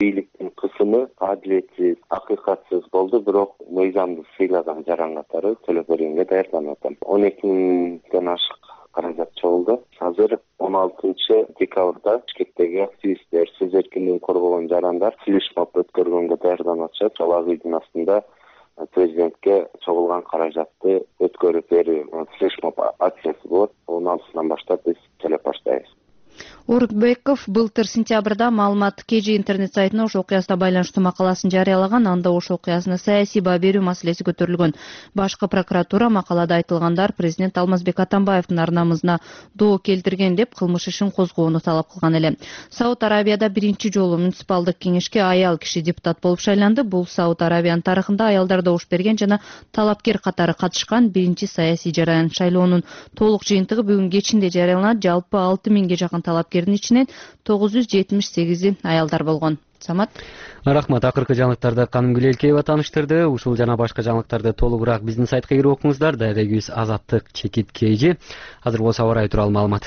бийликтин кысымы адилетсиз, акыйкатсыз болду, бирок мыйзамды сыйлаган жаран катары төлөп бергенге даярданып атам. 12 миңден ашык каражат чогулду. Азыр 16 декабрда Бишкектеги активисттер, сөз эркиндигин коргогон жарандар флешмоб өткөргөнгө даярданып атышат. Сол агыйдын астында президентке чогулган каражатты өткөрүп берүү флешмоб акциясы болот. 16-сынан баштап биз төлөп баштайбыз. Орукбеков былтыр сентябрда маалымат KG интернет сайтына ошол окуясына байланыштуу макаласын жарыялаган. Анда ошол окуясына саясий баа берүү маселеси көтөрүлгөн. Башкы прокуратура макалада айтылгандар президент Алмазбек Атамбаевдин ар намысына доо келтирген деп кылмыш ишин козгоону талап кылган эле. Сауд Арабияда биринчи жолу муниципалдык кеңешке аял киши депутат болуп шайланды. Бул Сауд Арабиянын тарыхында аялдар добуш берген жана талапкер катары катышкан биринчи саясий жараян. Шайлоонун толук жыйынтыгы бүгүн кечинде жарыяланат. Жалпы 6000ге жакын талапкердин ичинен 978 аялдар болгон. Самат. Рахмат. Акыркы жаңылыктарды Каным Гүлелкеева тааныштырды. Ушул жана башка жаңылыктарды толугураак биздин сайтка кирип окуңуздар. Дарегибиз Азаттык Чекит KG. Азыр болсо аба ырайы тууралуу маалымат.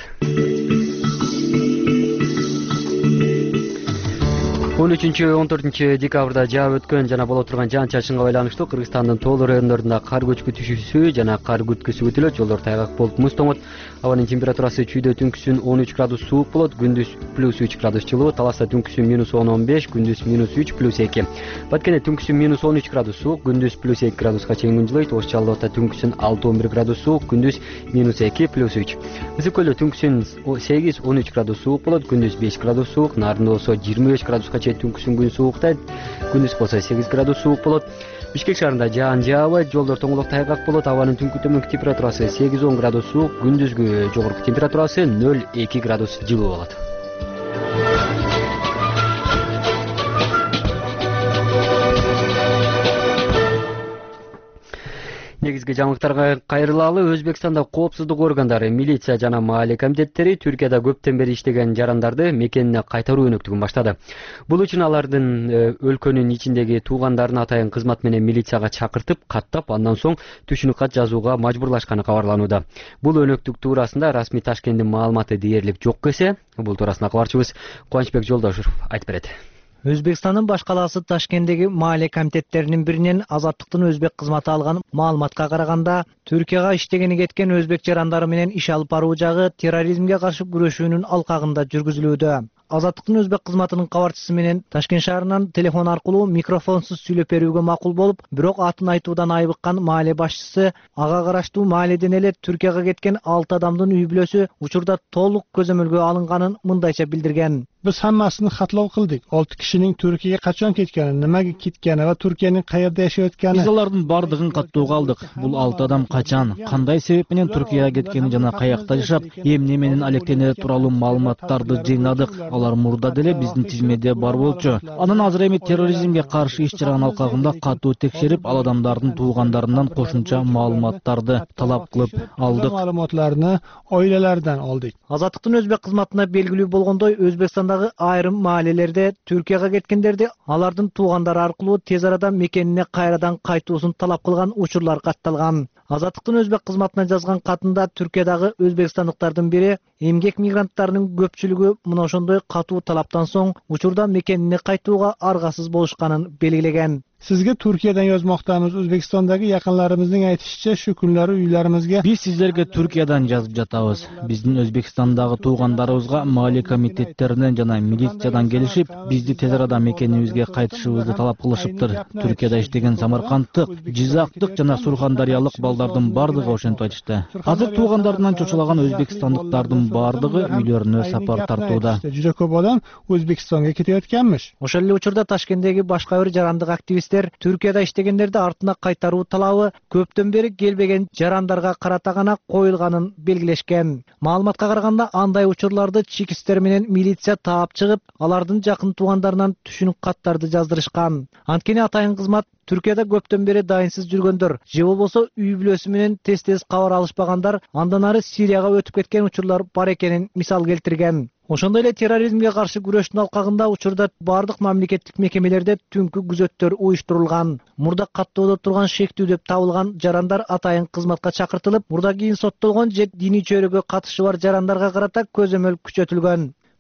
13-14 декабрда жаап өткөн жана боло турган жаан-чачынга байланыштуу Кыргызстандын тоолор райондорунда кар көчкү түшүүсү жана кар күткүсү күтүлөт. Жолдор тайгак болуп муз тоңот. Абанын температурасы чүйдө түнкүсүн 13 градус суук болот, күндүз +3 градус жылуу, Таласта түнкүсүн -10-15, күндүз -3 +2. Баткене түнкүсүн -13 градус суук, күндүз +2 градуска чейин күн жылыйт. Ош Жалалбатта түнкүсүн 6-11 градус суук, күндүз -2 +3. Ысык көлдө түнкүсүн 8-13 градус суук болот, күндүз 5 градус суук, Нарында болсо 25 градуска түнкүсүн күн сууктайт, күндүз болсо 8 градус суук болот. Бишкек шаарында жаан жаабайт, жолдор тоңолок тайгак болот. Абанын түнкү төмөнкү температурасы 8-10 градус суук, күндүзгү жогорку температурасы 0-2 градус жылуу болот. Негизги жаңылыктарга кайрылалы. Өзбекстанда коопсуздук органдары, милиция жана маале комитеттери Түркияда көптөн бери иштеген жарандарды мекенине кайтаруу өнөктүгүн баштады. Бул үчүн алардын өлкөнүн ичиндеги туугандарын атайын кызмат менен милицияга чакыртып, каттап, андан соң түшүнүк кат жазууга мажбурлашканы кабарланууда. Бул өнөктүк туурасында расмий Ташкенттин маалыматы дээрлик жок кесе, бул туурасында кабарчыбыз Кубанычбек Жолдошев айтып берет. Өзбекстандын баш калаасы Ташкенттеги маале комитеттеринин биринен Азаттыктын өзбек кызматы алган маалыматка караганда, Түркияга иштегени кеткен өзбек жарандары менен иш алып баруу жагы терроризмге каршы күрөшүүнүн алкагында жүргүзүлүүдө. Азаттыктын өзбек кызматынын кабарчысы менен Ташкент шаарынан телефон аркылуу микрофонсуз сүйлөп берүүгө макул болуп, бирок атын айтуудан айбыккан маале башчысы ага караштуу мааледен эле Түркияга кеткен 6 адамдын үй бүлөсү учурда толук көзөмөлгө алынганын мындайча билдирген. Biz hammasini xatlov qildik. 6 kishining Turkiyaga qachon ketgani, nimaga ketgani va Turkiyaning qayerda yashayotgani. Biz алардын бардыгын каттоого алдык. Бул 6 адам качан, кандай себеп менен Түркияга кеткени жана каякта жашап, эмне менен алектенери тууралуу маалыматтарды жыйнадык. Алар мурда деле биздин тизмеде бар болчу. Анан азыр эми терроризмге каршы иш чаранын алкагында катуу текшерип, ал адамдардын туугандарынан кошумча маалыматтарды талап кылып алдык. Маалыматтарны oilalaridan oldik. Азаттыктын өзбек кызматына белгилүү болгондой, Өзбекстандагы айрым маалелерде Түркияга кеткендерди алардын туугандары аркылуу тез арада мекенине кайрадан кайтуусун талап кылган учурлар катталган. Азаттыктын өзбек кызматына жазган катында Түркиядагы өзбекстандыктардын бири эмгек мигранттарынын көпчүлүгү мына ошондой катуу талаптан соң учурда мекенине кайтууга аргасыз болушканын белгилеген. Sizga Turkiyadan yozmoqdamiz. O'zbekistondagi yaqinlarimizning aytishicha, shu kunlari uylarimizga Биз сиздерге Түркиядан жазып жатабыз. Биздин Өзбекстандагы туугандарыбызга маале комитеттеринен жана милициядан келишип, бизди тез арада мекенибизге кайтышыбызды талап кылышыптыр. Түркияда иштеген самаркандтык, жизактык жана сурхандариялык балдардын бардыгы ошентип айтышты. Азыр туугандарынан чочулаган өзбекстандыктардын бардыгы үйлөрүнө сапар тартууда. Juda ko'p odam O'zbekistonga ketayotganmish. Ошол эле учурда Ташкенттеги башка бир жарандык активисттер Түркияда иштегендерди артына кайтаруу талабы көптөн бери келбеген жарандарга карата гана коюлганын белгилешкен. Маалыматка караганда, андай учурларды чекисттер менен милиция таап чыгып, алардын жакын туугандарынан түшүнүк каттарды жаздырышкан. Анткени атайын кызмат Түркияда көптөн бери дайынсыз жүргөндөр же болбосо үй бүлөсү менен тез кабар алышпагандар андан ары Сирияга өтүп кеткен учурлар бар экенин мисал келтирген. Ошондой эле терроризмге каршы күрөштүн алкагында учурда бардык мамлекеттик мекемелерде түнкү күзөттөр уюштурулган. Мурда каттоодо турган шектүү деп табылган жарандар атайын кызматка чакыртылып, мурда кийин соттолгон же диний чөйрөгө катышы бар жарандарга карата көзөмөл күчөтүлгөн.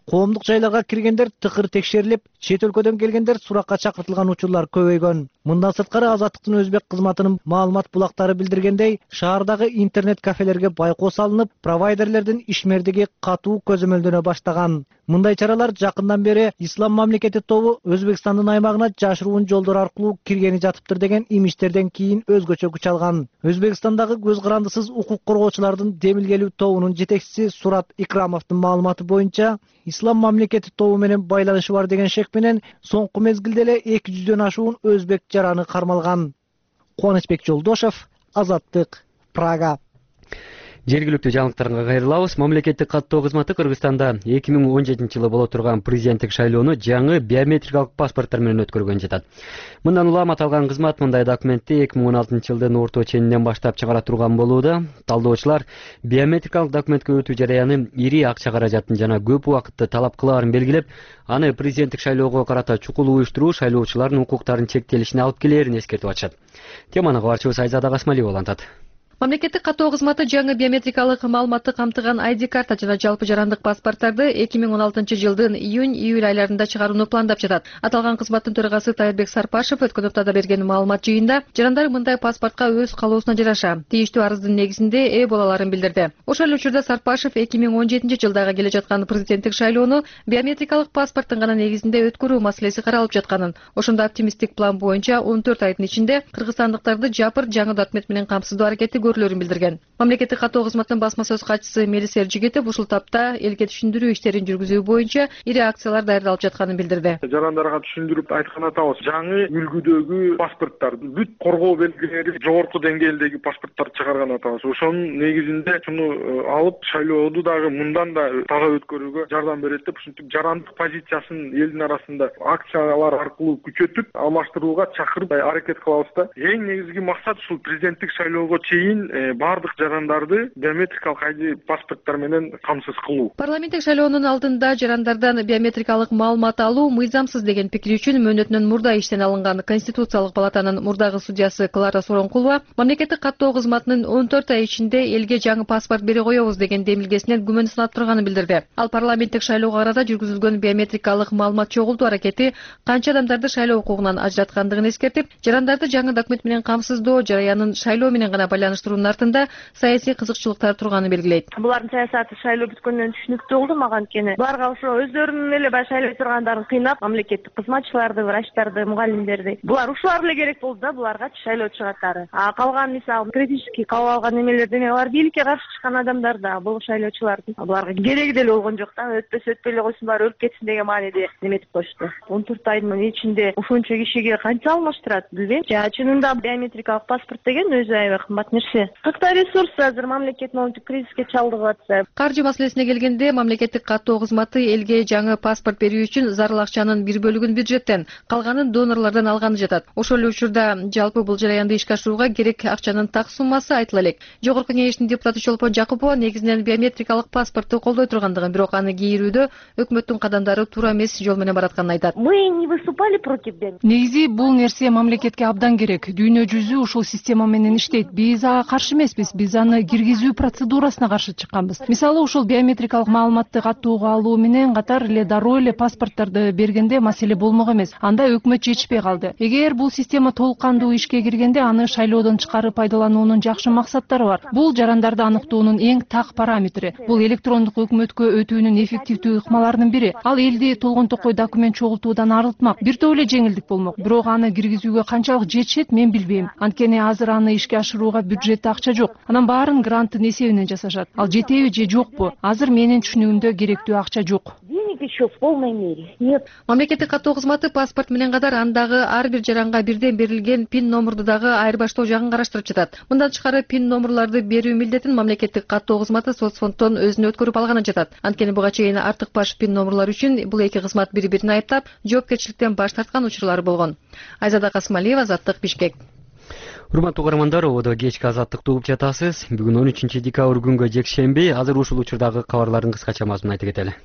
коомдук жайларга киргендер тыкыр текшерилип, чет өлкөдөн келгендер суракка чакыртылган учурлар көбөйгөн. Мындан сырткары Азаттыктын өзбек кызматынын маалымат булактары билдиргендей, шаардагы интернет кафелерге байкоо салынып, провайдерлердин ишмердиги катуу көзөмөлдөнө баштаган. Мындай чаралар жакындан бери Ислам мамлекети тобу Өзбекстандын аймагына жашыруун жолдор аркылуу киргени жатыптыр деген имичтерден кийин өзгөчө күч алган. Өзбекстандагы көз карандысыз укук коргоочулардын демилгелүү тобунун жетекчиси Сурат Икрамовдун маалыматы боюнча, Ислам мамлекети тобу менен байланышы бар деген шек менен соңку мезгилде эле 200дөн ашуун өзбек жараны кармалган. Кубанычбек Жолдошев, Азаттык, Прага. Жергиликтүү жаңылыктарга кайрылабыз. Мамлекеттик каттоо кызматы Кыргызстанда 2017-жылы боло турган президенттик шайлоону жаңы биометрикалык паспорттор менен өткөргөн жатат. Мындан улам аталган кызмат мындай документти 2016-жылдын орто ченинен баштап чыгара турган болууда. Талдоочулар биометрикалык документке өтүү жараяны ири акча каражатын жана көп убакытты талап кылаарын белгилеп, аны президенттик шайлоого карата чукул уюштуруу шайлоочулардын укуктарынын чектелишине алып келээрин эскертип атышат. Теманы кабарчыбыз Айзада Касмалиева улантат. Мамлекеттик каттоо кызматы жаңы биометрикалык маалыматты камтыган ID карта жана жалпы жарандык паспорттарды 2016-жылдын июнь-июль айларында чыгарууну пландап жатат. Аталган кызматтын төрагасы Тайырбек Сарпашев өткөн аптада берген маалымат жыйында жарандар мындай паспортко өз калоосуна жараша тийиштүү арыздын негизинде ээ боло аларын билдирди. Ошол эле учурда Сарпашев 2017-жылдагы келе жаткан президенттик шайлоону биометрикалык паспорттун гана негизинде өткөрүү маселеси каралып жатканын, ошондо оптимисттик план боюнча 14 айдын ичинде кыргызстандыктарды жапыр жаңы документ менен камсыздоо аракети көрүлөрүн билдирген. Мамлекеттик каттоо кызматынын басма сөз катчысы Мелис Эржигетов ушул тапта элге түшүндүрүү иштерин жүргүзүү боюнча ири акциялар даярдалып жатканын билдирди. Жарандарга түшүндүрүп айткан атабыз, жаңы үлгүдөгү паспорттар, бүт коргоо белгилери жогорку деңгээлдеги паспорттарды чыгарган атабыз. Ошонун негизинде шуну алып шайлоодо дагы мындан да таза өткөрүүгө жардам берет деп ушинтип жарандык позициясын элдин арасында акциялар аркылуу күчөтүп, алмаштырууга чакырып аракет кылабыз да. Эң негизги максат ушул президенттик шайлоого чейин бардык жарандарды биометрикалык ID паспорттор менен камсыз кылуу. Парламенттик шайлоонун алдында жарандардан биометрикалык маалымат алуу мыйзамсыз деген пикир үчүн мөөнөтүнөн мурда иштен алынган Конституциялык палатанын мурдагы судьясы Клара Соронкулова мамлекеттик каттоо кызматынын 14 ай ичинде элге жаңы паспорт бере коебуз деген демилгесинен күмөн сынап турганын билдирди. Ал парламенттик шайлоого карата жүргүзүлгөн биометрикалык маалымат чогултуу аракети канча адамдарды шайлоо укугунан ажыраткандыгын эскертип, жарандарды жаңы документ менен камсыздоо жараянын шайлоо менен гана байланыштыруунун артында саясий кызыкчылыктар турганын белгилейт. Булардын саясаты шайлоо бүткөндөн түшүнүктүү болду мага, анткени буларга ошо өздөрүнүн эле баягы шайлой тургандарын кыйнап, мамлекеттик кызматчыларды, врачтарды, мугалимдерди булар ушулар эле керек болду да буларга шайлоо чыгаттары. Калган мисалы критический кабыл алган эмелерди булар бийликке каршы чыккан адамдар да, бул шайлоочулардын буларга кереги деле болгон жок да, өтпөсө өтпөй эле койсун, баары өлүп кетсин деген мааниде неметип коюшту. 14 айдын ичинде ушунча кишиге канча алмаштырат билбейм. Чынында биометрикалык паспорт деген өзү аябай кымбат нерсе. Кыркытай ресурсы азыр мамлекет моунтип кризиске чалдыгып атса. Каржы маселесине келгенде мамлекеттик каттоо кызматы элге жаңы паспорт берүү үчүн зарыл акчанын бир бөлүгүн бюджеттен, калганын донорлордон алганы жатат. Ошол эле учурда жалпы бул жараянды ишке ашырууга керек акчанын так суммасы айтыла элек. Жогорку кеңештин депутаты Чолпон Жакупова негизинен биометрикалык паспортту колдой тургандыгын, бирок аны кийирүүдө өкмөттүн кадамдары туура эмес жол менен баратканын айтат. Мы не выступали против them. Негизи бул нерсе мамлекетке абдан керек. Дүйнө жүзү ушул система менен иштейт. Биз ага каршы эмеспиз. Биз аны киргизүү процедурасына каршы чыкканбыз. Мисалы ушул биометрикалык маалыматты каттоого алуу менен катар эле дароо эле паспорттарды бергенде маселе болмок эмес. Анда өкмөт жетишпей калды. Эгер бул система толук кандуу ишке киргенде аны шайлоодон чыкарып пайдалануунун жакшы максаттары бар. Бул жарандарды аныктоонун эң так параметри. Бул электрондук өкмөткө өтүүнүн эффективдүү ыкмаларынын бири. Ал элди толгон токой документ чогултуудан арылтмак. Бир топ эле жеңилдик болмок. Бирок аны киргизүүгө канчалык жетишет мен билбейм. Анткени азыр аны ишке ашырууга бюджетте акча жок. Анан баарын гранттын эсебинен жасашат. Ал жетеби же жокпу? Азыр менин түшүнүгүмдө керектүү акча жок. Еще в полной мере. Нет. Мамлекеттик каттоо кызматы паспорт менен катар андагы ар бир жаранга бирден берилген пин номурду дагы айырбаштоо жагын караштырып жатат. Мындан тышкары пин номурларды берүү милдетин мамлекеттик каттоо кызматы соцфонддон өзүнө өткөрүп алганы жатат. Анткени буга чейин артык баш пин номурлар үчүн бул эки кызмат бири-бирин айыптап, жоопкерчиликтен баш тарткан учурлары болгон. Айзада Касмалиева, Азаттык, Бишкек. Урматтуу угармандар, ободо кечки азаттыкты угуп жатасыз. Бүгүн 13 декабрь күнгө жекшемби. Азыр ушул учурдагы кабарлардын кыскача мазмунун айтып кетели.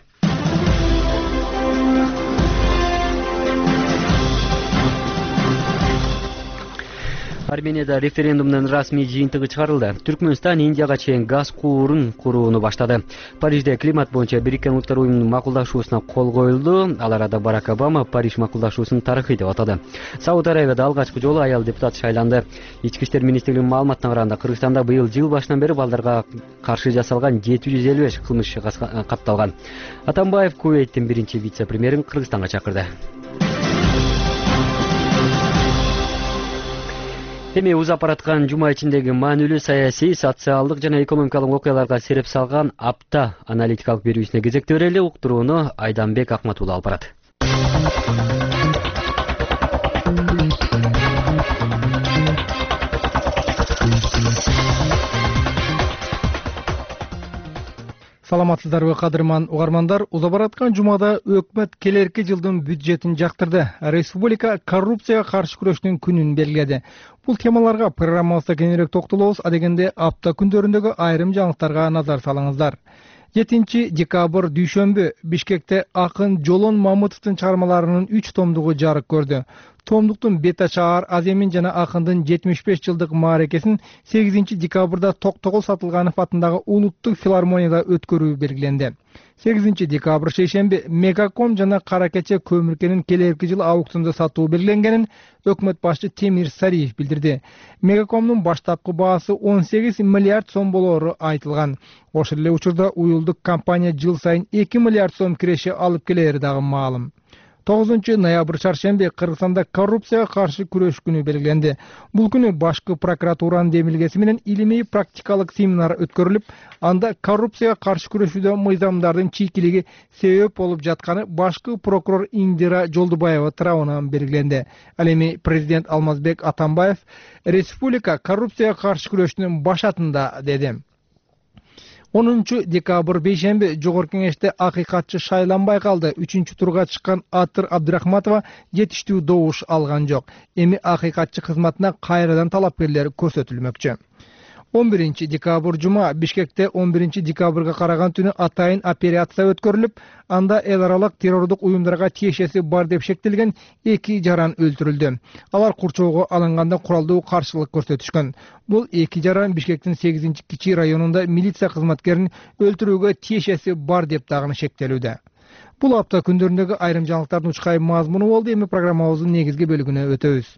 Арменияда референдумдун расмий жыйынтыгы чыгарылды. Түркмөнстан Индияга чейин газ куурун курууну баштады. Парижде климат боюнча Бириккен Улуттар уюмунун макулдашуусуна кол коюлду. Ал арада Барак Обама Париж макулдашуусун тарыхый деп атады. Сауд Арабияда алгачкы жолу аял депутат шайланды. Ички иштер министрлигинин маалыматына караганда, Кыргызстанда быйыл жыл башынан бери балдарга каршы жасалган 755 кылмыш катталган. Атамбаев Кувейттин биринчи вице-премьерин Кыргызстанга чакырды. Эми узап бараткан жума ичиндеги маанилүү саясий, социалдык жана экономикалык окуяларга сереп салган апта аналитикалык берүүсүнө кезекти берели. Уктурууну Айданбек Акматулла алып барат. Саламатсыздарбы кадырман угармандар, узап бараткан жумада өкмөт келерки жылдын бюджетин жактырды. Республика коррупцияга каршы күрөштүн күнүн белгиледи. Бул темаларга программабызда кеңирээк токтолобуз. Адегенде апта күндөрүндөгү айрым жаңылыктарга назар салыңыздар. 7 декабрь дүйшөмбү Бишкекте акын Жолон Мамытовдун чыгармаларынын 3 томдугу жарык көрдү. Томдуктун бет ачаар Аземин жана акындын 75 жылдык мааракесин 8 декабрда Токтогул Сатылганов атындагы Улуттук филармонияда өткөрүү белгиленди. 8 декабрь шейшемби Мегаком жана Кара Кече көмүркенин келерки жыл аукциондо сатуу белгиленгенин өкмөт башчы Темир Сариев билдирди. Мегакомдун баштапкы баасы 18 миллиард сом болоору айтылган. Ошол эле учурда уюлдук компания жыл сайын 2 миллиард сом киреше алып келери дагы маалым. 9 ноябрь чаршемби Кыргызстанда коррупцияга каршы күрөш күнү белгиленди. Бул күнү башкы прокуратуранын демилгеси менен илимий практикалык семинар өткөрүлүп, анда коррупцияга каршы күрөшүүдө мыйзамдардын чийкилиги себеп болуп жатканы башкы прокурор Индира Жолдубаева тарабынан белгиленди. Ал эми президент Алмазбек Атамбаев республика коррупцияга каршы күрөштүн башатында деди. 10 декабрь бейшемби Жогорку кеңеште акыйкатчы шайланбай калды. 3 турга чыккан Атыр Абдырахматова жетиштүү добуш алган жок. Эми акыйкатчы кызматына кайрадан талапкерлер көрсөтүлмөкчү. 11 декабрь жума Бишкекте 11 декабрга караган түнү атайын операция өткөрүлүп, анда эл аралык террордук уюмдарга тиешеси бар деп шектелген 2 жаран өлтүрүлдү. Алар курчоого алынганда куралдуу каршылык көрсөтүшкөн. Бул 2 жаран Бишкектин 8 кичи районунда милиция кызматкерин өлтүрүүгө тиешеси бар деп дагы шектелүүдө. Бул апта күндөрүндөгү айрым жаңылыктардын учкай мазмуну болду. Эми программабыздын негизги бөлүгүнө өтөбүз.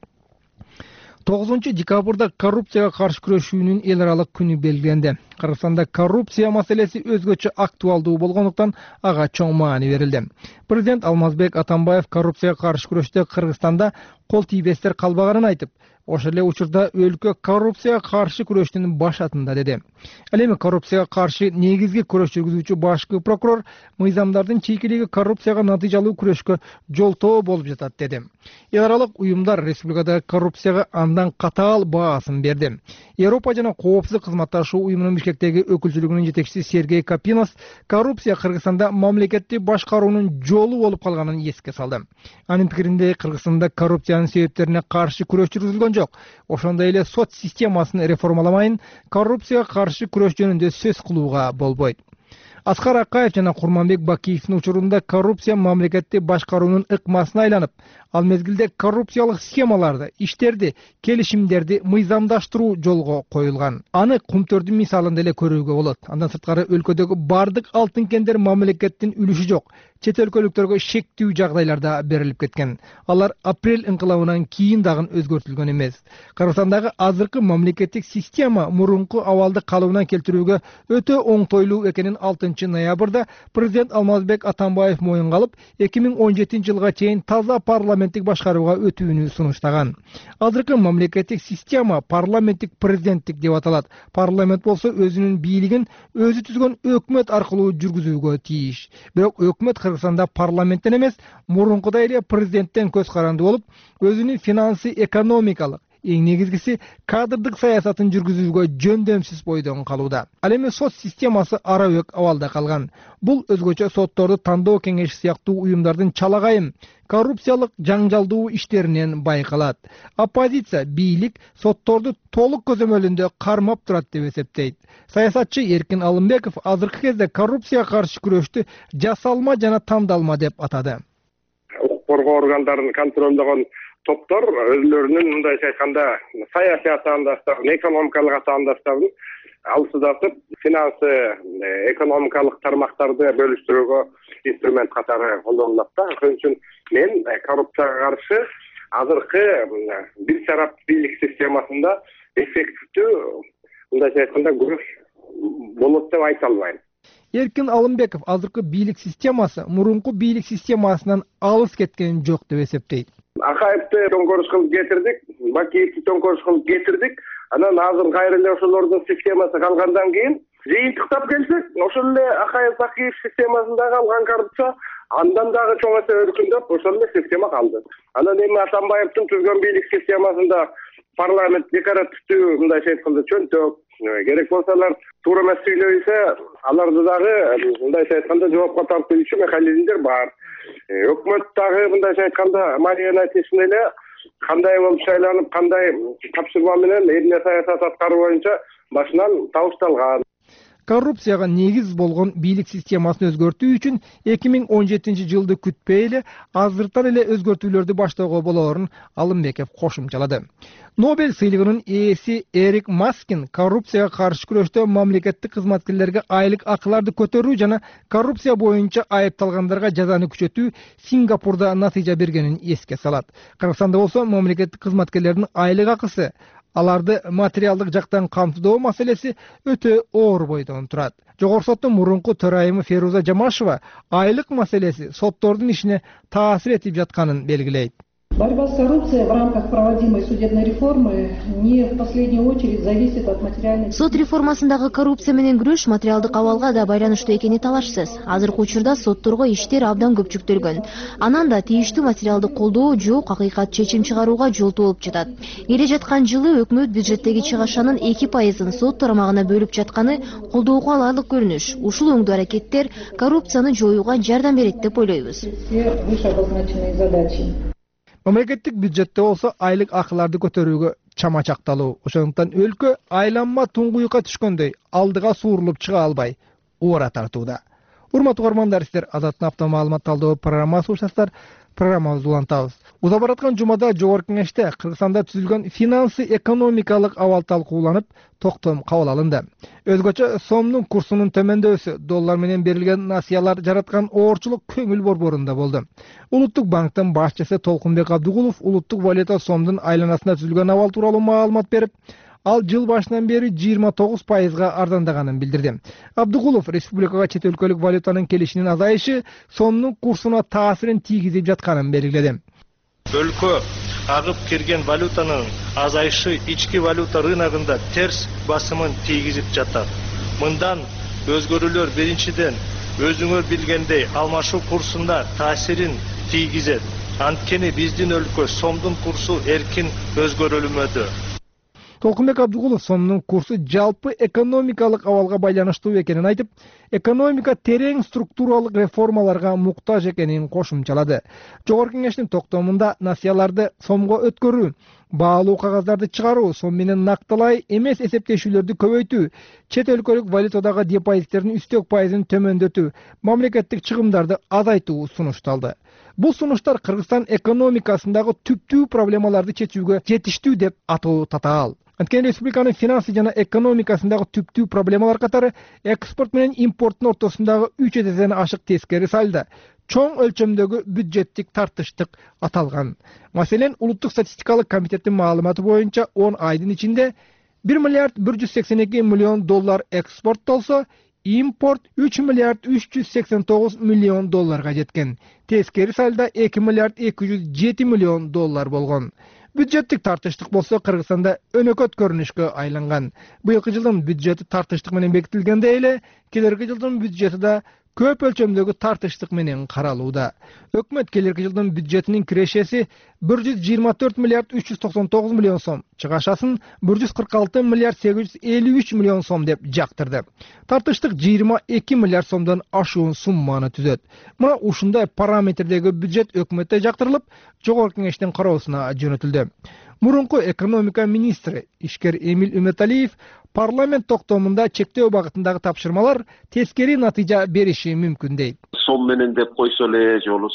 9 декабрда коррупцияга каршы күрөшүүнүн эл аралык күнү белгиленди. Кыргызстанда коррупция маселеси өзгөчө актуалдуу болгондуктан ага чоң маани берилди. Президент Алмазбек Атамбаев коррупцияга каршы күрөштө Кыргызстанда кол тийбестер калбаганын айтып, ошол эле учурда өлкө коррупцияга каршы күрөштүн башатында деди. Ал эми коррупцияга каршы негизги күрөш жүргүзүүчү башкы прокурор мыйзамдардын чийкилиги коррупцияга натыйжалуу күрөшкө жолтоо болуп жатат деди. Эл аралык уюмдар республикадагы коррупцияга андан катаал баасын берди. Европа жана коопсуздук кызматташуу уюмунун Бишкектеги өкүлчүлүгүнүн жетекчиси Сергей Капинос коррупция Кыргызстанда мамлекетти башкаруунун жолу болуп калганын эске салды. Анын пикиринде Кыргызстанда коррупциянын себептерине каршы күрөш жүргүзүлгөн жок. Ошондой эле сот системасын реформаламайын коррупцияга каршы күрөш жөнүндө сөз кылууга болбойт. Аскар Акаев жана Курманбек Бакиевдин учурунда коррупция мамлекетти башкаруунун ыкмасына айланып, ал мезгилде коррупциялык схемаларды, иштерди, келишимдерди мыйзамдаштыруу жолго коюлган. Аны Кумтөрдүн мисалында эле көрүүгө болот. Андан сырткары өлкөдөгү бардык алтын кендер мамлекеттин үлүшү жок. Чет өлкөлүктөргө шектүү жагдайларда берилип кеткен. Алар апрель инкылабынан кийин дагы өзгөртүлгөн эмес. Кыргызстандагы азыркы мамлекеттик система мурунку абалды калыбына келтирүүгө өтө оңтойлуу экенин 6 ноябрда президент Алмазбек Атамбаев моюнга алып, 2017 жылга чейин таза парламенттик башкарууга өтүүнү сунуштаган. Азыркы мамлекеттик система парламенттик президенттик деп аталат. Парламент болсо өзүнүн бийлигин өзү түзгөн өкмөт аркылуу жүргүзүүгө тийиш. Бирок өкмөт Кыргызстанда парламенттен эмес, мурункудай эле президенттен көз каранды болуп, өзүнүн финансы экономикалык, эң негизгиси кадрдык саясатын жүргүзүүгө жөндөмсүз бойдон калууда. Ал эми сот системасы арабөк абалда калган. Бул өзгөчө сотторду тандоо кеңеши сыяктуу уюмдардын чалагайым, коррупциялык жаңжалдуу иштеринен байкалат. Оппозиция, бийлик сотторду толук көзөмөлүндө кармап турат деп эсептейт. Саясатчы Эркин Алымбеков азыркы кезде коррупцияга каршы күрөштү жасалма жана тандалма деп атады. коргоо органдарын контролдогон топтор өзлөрүнүн мындайча айтканда саясий атаандаштарын, экономикалык атаандаштарын алсыздатып, финансы экономикалык тармактарды бөлүштүрүүгө инструмент катары колдонулат да. Ошон үчүн мен коррупцияга каршы азыркы бир тарап бийлик системасында эффективдүү мындайча айтканда күрөш болот деп айта албайм. Эркин Алымбеков азыркы бийлик системасы мурунку бийлик системасынан алыс кеткен жок деп эсептейт. Акаевди төңкөрүш кылып кетирдик, Бакиевди төңкөрүш кылып кетирдик. Анан азыр кайра эле ошолордун системасы калгандан кийин жыйынтыктап келсек, ошол эле Акаев Бакиев системасында калган коррупция андан дагы чоң эсе өркүндөп, ошол эле система калды. Анан эми Атамбаевдин түзгөн бийлик системасында парламент декоративдүү мындайча айтканда чөнтөк, керек болсалар туура эмес сүйлөйсө, аларды дагы мындайча айтканда жоопко тартуучу механизмдер бар. Өкмөт дагы мындайча айтканда марионетисин эле кандай болуп шайланып, кандай тапшырма менен элине саясат аткаруу боюнча башынан табышталган. Коррупцияга негиз болгон бийлик системасын өзгөртүү үчүн 2017-жылды күтпөй эле азыртан эле өзгөртүүлөрдү баштоого болоорун Алымбеков кошумчалады. Нобель сыйлыгынын ээси Эрик Маскин коррупцияга каршы күрөштө мамлекеттик кызматкерлерге айлык акыларды көтөрүү жана коррупция боюнча айыпталгандарга жазаны күчөтүү Сингапурда натыйжа бергенин эске салат. Кыргызстанда болсо мамлекеттик кызматкерлердин айлык акысы аларды материалдык жактан камтыдоо маселеси өтө оор бойдон турат. Жогорку соттун мурунку төрайымы Феруза Жамашева айлык маселеси соттордун ишине таасир этип жатканын белгилейт. Борьба с коррупцией в рамках проводимой судебной реформы не в последнюю очередь зависит от материальных... Сот реформасындагы коррупция менен күрөш материалдык абалга да байланыштуу экени талашсыз. Азыркы учурда сотторго иштер абдан көп жүктөлгөн. Анан да тийиштүү материалдык колдоо жок акыйкат чечим чыгарууга жол болуп жатат. Келе жаткан жылы өкмөт бюджеттеги чыгашанын 2% сот тарамагына бөлүп жатканы колдоого аларлык көрүнүш. Ушул оңдуу аракеттер коррупцияны жоюуга жардам берет деп ойлойбуз. Все вышеобозначенные задачи. Мамлекеттик бюджетте болсо айлык акыларды көтөрүүгө чама чакталуу. Ошондуктан өлкө айланма туңгуюкка түшкөндөй алдыга суурулуп чыга албай уура тартууда. Урматтуу угармандар, сиздер Азаттын автомаалымат талдоо программасы угушасыздар. Программабызды улантабыз. Уза бараткан жумада Жогорку Кеңеште Кыргызстанда түзүлгөн финансы экономикалык абал талкууланып, токтом кабыл алынды. Өзгөчө сомдун курсунун төмөндөсү, доллар менен берилген насыялар жараткан оорчулук көңүл борборунда болду. Улуттук банктын башчысы Толкунбек Абдыгулов улуттук валюта сомдун айланасында түзүлгөн абал тууралуу маалымат берип, ал жыл башынан бери 29%га арзандаганын билдирди. Абдыгулов республикага чет өлкөлүк валютанын келишинин азайышы сомдун курсуна таасирин тийгизип жатканын белгиледи. Өлкө агып кирген валютанын азайышы ички валюта рыногунда терс басымын тийгизип жатат. Мындан өзгөрүүлөр биринчиден өзүңөр билгендей алмашуу курсунда таасирин тийгизет. Анткени биздин өлкө сомдун курсу эркин өзгөрүлмөдү. Толкунбек Абдыгулов сомдун курсу жалпы экономикалык абалга байланыштуу экенин айтып, экономика терең структуралык реформаларга муктаж экенин кошумчалады. Жогорку Кеңештин токтомунда насыяларды сомго өткөрүү, баалуу кагаздарды чыгаруу, сом менен накталай эмес эсептешүүлөрдү көбөйтүү, чет өлкөлүк валютадагы депозиттердин үстөк пайызын төмөндөтүү, мамлекеттик чыгымдарды азайтуу сунушталды. Бул сунуштар Кыргызстан экономикасындагы түптүү проблемаларды чечүүгө жетиштүү деп атоо татаал. Анткени республиканын финансы жана экономикасындагы түптүү проблемалар катары экспорт менен импорттун ортосундагы 3 эседен ашык тескери сальдо, чоң өлчөмдөгү бюджеттик тартыштык аталган. Маселен, Улуттук статистикалык комитеттин маалыматы боюнча 10 айдын ичинде 1 миллиард 182 миллион доллар экспорттолсо, импорт 3 миллиард 389 миллион долларга жеткен. Тескери сальдо 2 миллиард 207 миллион доллар болгон. Бюджеттик тартыштык болсо Кыргызстанда өнөкөт көрүнүшкө айланган. Быйылкы жылдын бюджети тартыштык менен бекитилгендей эле, келерки жылдын бюджети да көп өлчөмдөгү тартыштык менен каралууда. Өкмөт келерки жылдын бюджетинин кирешеси 124 миллиард 399 миллион сом, чыгашасын 146 миллиард 853 миллион сом деп жактырды. Тартыштык 22 миллиард сомдон ашуун сумманы түзөт. Мына ушундай параметрдеги бюджет өкмөттө жактырылып, Жогорку Кеңештин кароосуна жөнөтүлдү. Мурунку экономика министри ишкер Эмил Үмөталиев парламент токтомунда чектөө багытындагы тапшырмалар тескери натыйжа бериши мүмкүн дейт. Сом менен деп койсо эле, же болбосо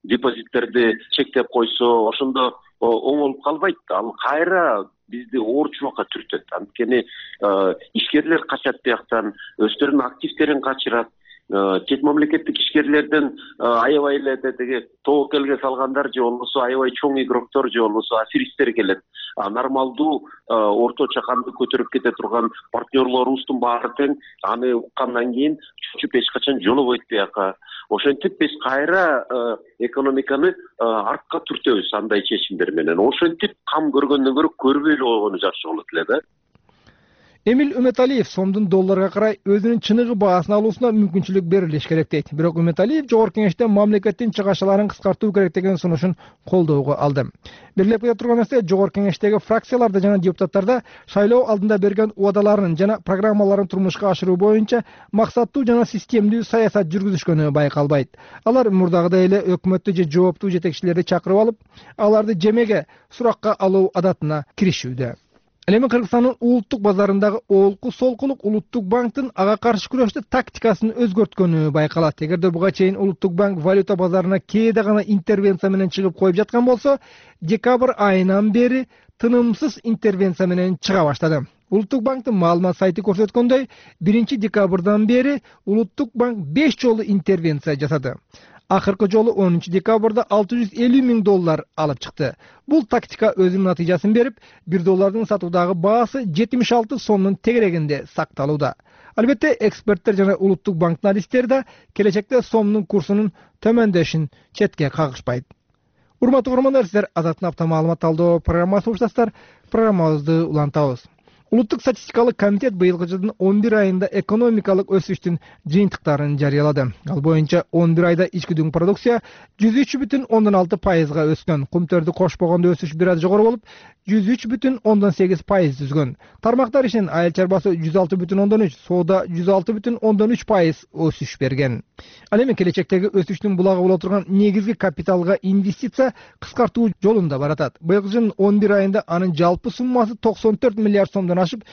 депозиттерди чектеп койсо ошондо оңолуп калбайт. Ал кайра бизди оорчулукка түртөт. Анткени ишкерлер качат бияктан, өздөрүнүн активдерин качырат. Чет мамлекеттик ишкерлерден аябай эле деги тобокелге салгандар же болбосо аябай чоң игроктор же болбосо аферисттер келет. Нормалдуу орточо канды көтөрүп кете турган партнерлорубуздун баары тең аны уккандан кийин чучуп эч качан жолобойт бияка. Ошентип биз кайра экономиканы артка түртөбүз андай чечимдер менен. Ошентип кам көргөндөн көрө көрбөй эле койгону жакшы болот эле да. Эмил Үмөталиев сомдун долларга карай өзүнүн чыныгы баасын алуусуна мүмкүнчүлүк берилиш керек дейт. Бирок Үмөталиев жогорку кеңеште мамлекеттин чыгашаларын кыскартуу керек деген сунушун колдоого алды. Белгилеп кете турган нерсе, жогорку кеңештеги фракцияларда жана депутаттарда шайлоо алдында берген убадаларын жана программаларын турмушка ашыруу боюнча максаттуу жана системдүү саясат жүргүзүшкөнү байкалбайт. Алар мурдагыдай эле өкмөттү же жооптуу жетекчилерди чакырып алып, аларды жемеге суракка алуу адатына киришүүдө. Ал эми Кыргызстандын улуттук базарындагы олку-солкулук Улуттук банктын ага каршы күрөштө тактикасын өзгөрткөнү байкалат. Эгерде буга чейин Улуттук банк валюта базарына кээде гана интервенция менен чыгып коюп жаткан болсо, декабрь айынан бери тынымсыз интервенция менен чыга баштады. Улуттук банктын маалымат сайты көрсөткөндөй, 1-декабрдан бери Улуттук банк 5 жолу интервенция жасады. Акыркы жолу 10-декабрда $650,000 алып чыкты. Бул тактика өзүнүн натыйжасын берип, $1 сатуудагы баасы 76 сомдун тегерегинде сакталууда. Албетте, эксперттер жана Улуттук банктын аналисттери да келечекте сомдун курсунун төмөндөшүн четке кагышпайт. Урматтуу көрөрмандар, сиздер Азаттын апта маалымат талдоо программасы угушасыздар. Программабызды улантабыз. Улуттук статистикалык комитет быйылкы жылдын 11 айында экономикалык өсүштүн жыйынтыктарын жарыялады. Ал боюнча 11 айда ички дүң продукция 103,6% өскөн. Кумтөрдү кошпогондо өсүш бир аз жогору болуп, 103,8% түзгөн. Тармактар ишинин айыл чарбасы 106,3, соода 106,3% өсүш берген. Ал эми келечектеги өсүштүн булагы боло турган негизги капиталга инвестиция кыскартуу жолунда баратат. Быйылкы жылдын 11 айында анын жалпы суммасы 94 миллиард сомдон ашып,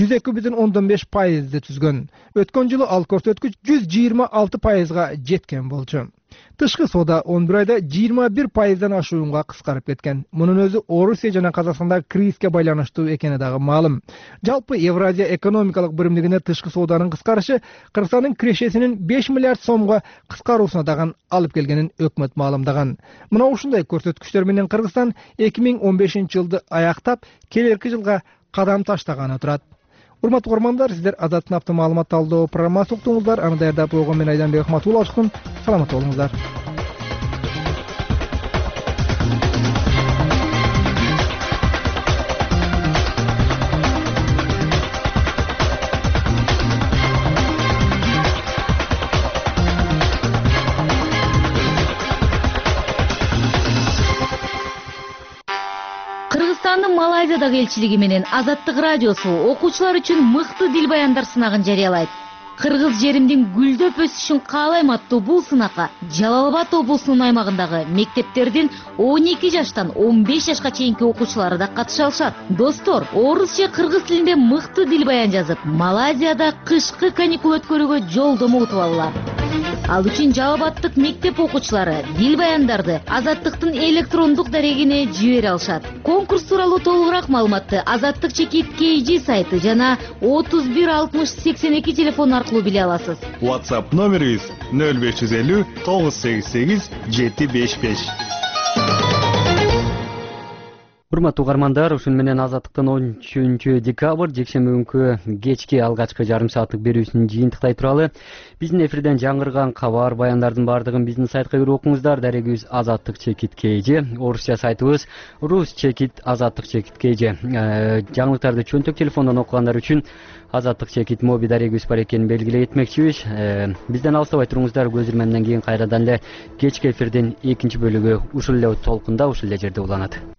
102,15% түзгөн. Өткөн жылы ал көрсөткүч 126%га жеткен болчу. Тышкы соода 11 айда 21%дан ашуунга кыскарып кеткен. Мунун өзү Орусия жана Казакстандагы кризиске байланыштуу экени дагы маалым. Жалпы Евразия экономикалык биримдигине тышкы сооданын кыскарышы Кыргызстандын кирешесинин 5 миллиард сомго кыскаруусуна дагы алып келгенин өкмөт маалымдаган. Мына ушундай көрсөткүчтөр менен Кыргызстан 2015-жылды аяктап, келерки жылга кадам таштаганы турат. Урматтуу көрөрмандар, сиздер Азаттын апта маалымат талдоо программасын уктуңуздар. Аны даярдап койгон мен Айданбек Ахматулла Ашкын. Саламат болуңуздар. Кыргызстандын Малайзиядагы элчилиги менен Азаттык радиосу окуучулар үчүн мыкты дил баяндар сынагын жарыялайт. Кыргыз жеримдин гүлдөп өсүшүн каалайм аттуу бул сынакка Жалал Абад облусунун аймагындагы мектептердин 12 жаштан 15 жашка чейинки окуучулары да катыша алышат. Достор, орус же кыргыз тилинде мыкты дил баян жазып, Малайзияда кышкы каникул өткөрүүгө жолдомо утуп алалар. Ал үчүн Жалал Абадтык мектеп окуучулары дил баяндарды Азаттыктын электрондук дарегине жибере алышат. Конкурс тууралуу толугураак маалыматты Азаттык чекит KG сайты жана 31 60 82 телефон аркылуу биле аласыз. WhatsApp номерибиз 0550 988 755. Урматтуу угармандар, ушун менен Азаттыктын 13-декабрь жекшемби күнкү кечки алгачкы жарым сааттык берүүсүн жыйынтыктай туралы биздин эфирден жаңырган кабар баяндардын баардыгын биздин сайтка кирип окуңуздар. Дарегибиз Азаттык чекит KG, орусча сайтыбыз Rus чекит Азаттык чекит KG. Жаңылыктарды чөнтөк телефондон окугандар үчүн Азаттык чекит моби дарегибиз бар экенин белгилей этмекчибиз. Бизден алыстабай туруңуздар. Көз ирмемден кийин кайрадан эле кечки эфирдин экинчи бөлүгү ушул эле толкунда, ушул эле жерде уланат.